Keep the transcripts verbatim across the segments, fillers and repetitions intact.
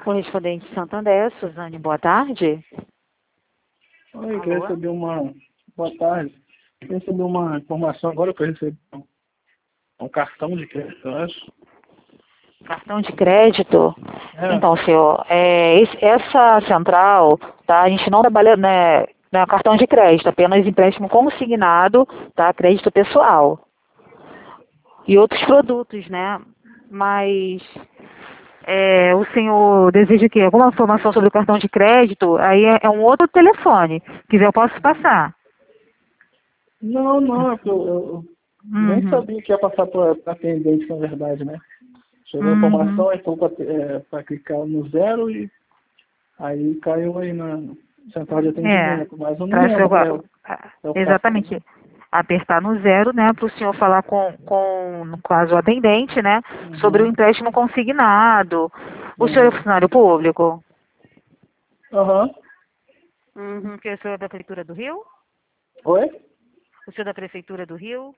Correspondente Santander, Suzane, boa tarde. Oi, eu queria receber uma... Boa tarde. Eu queria receber uma informação agora que eu recebi um cartão de crédito, eu acho. Cartão de crédito? É. Então, senhor, é, esse- essa central, tá? A gente não trabalha, né, né, cartão de crédito, apenas empréstimo consignado, tá? Crédito pessoal. E outros produtos, né? Mas é, o senhor deseja o quê? Alguma informação sobre o cartão de crédito? Aí é, é um outro telefone. Se quiser, eu posso passar. Não, não, é que eu, eu nem Uhum. sabia que ia passar para atendente, na verdade, né? Chegou a Uhum. informação, aí foi para clicar no zero e aí caiu aí na central de É, atendimento. Mas eu não para lembro que é, o- é o cartão. exatamente apertar no zero, né, para o senhor falar com, com, no caso, o atendente, né, sobre o Uhum. empréstimo consignado. O senhor é Uhum. funcionário público? Aham. Uhum. Que o senhor é da Prefeitura do Rio? Oi? O senhor é da Prefeitura do Rio?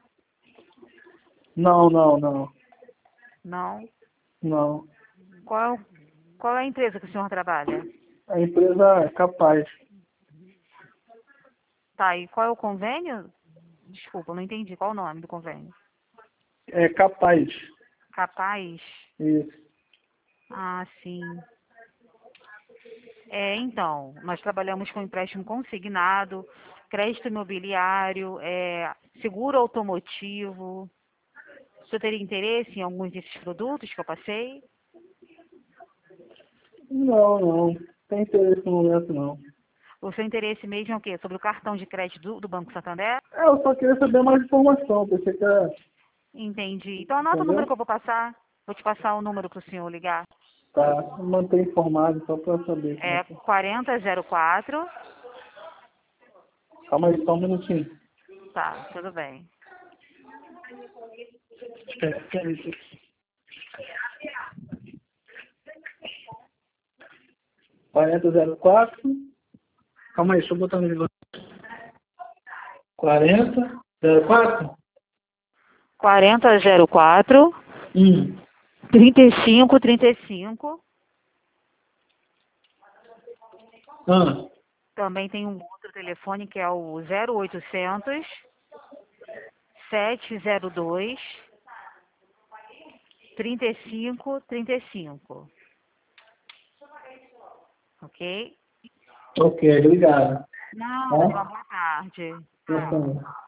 Não, não, não. Não. Não. Qual, qual é a empresa que o senhor trabalha? A empresa é capaz. Tá, e qual é o convênio? Desculpa, não entendi. Qual o nome do convênio? É capaz. Capaz? Isso. Ah, sim. É, então, nós trabalhamos com empréstimo consignado, crédito imobiliário, é, seguro automotivo. O senhor teria interesse em alguns desses produtos que eu passei? Não, não. Tem interesse no momento, não. O seu interesse mesmo é o quê? Sobre o cartão de crédito do, do Banco Santander? É, eu só queria saber mais informação. Pensei que era... Entendi. Então anota o número Entendeu? que eu vou passar. Vou te passar o número para o senhor ligar. Tá. Manter informado só pra saber como é É que é. quarenta zero quatro. Calma aí, só um minutinho. Tá, tudo bem. Espera, espera aí. quarenta zero quatro. Calma aí, deixa eu botar no negócio. quarenta zero quatro? quarenta zero quatro, Hum. trinta e cinco trinta e cinco. Ah. Também tem um outro telefone que é o zero oitocentos, sete zero dois, trinta e cinco trinta e cinco. Ok? Ok, obrigado. Nada, Tá? uma boa tarde. Boa tarde.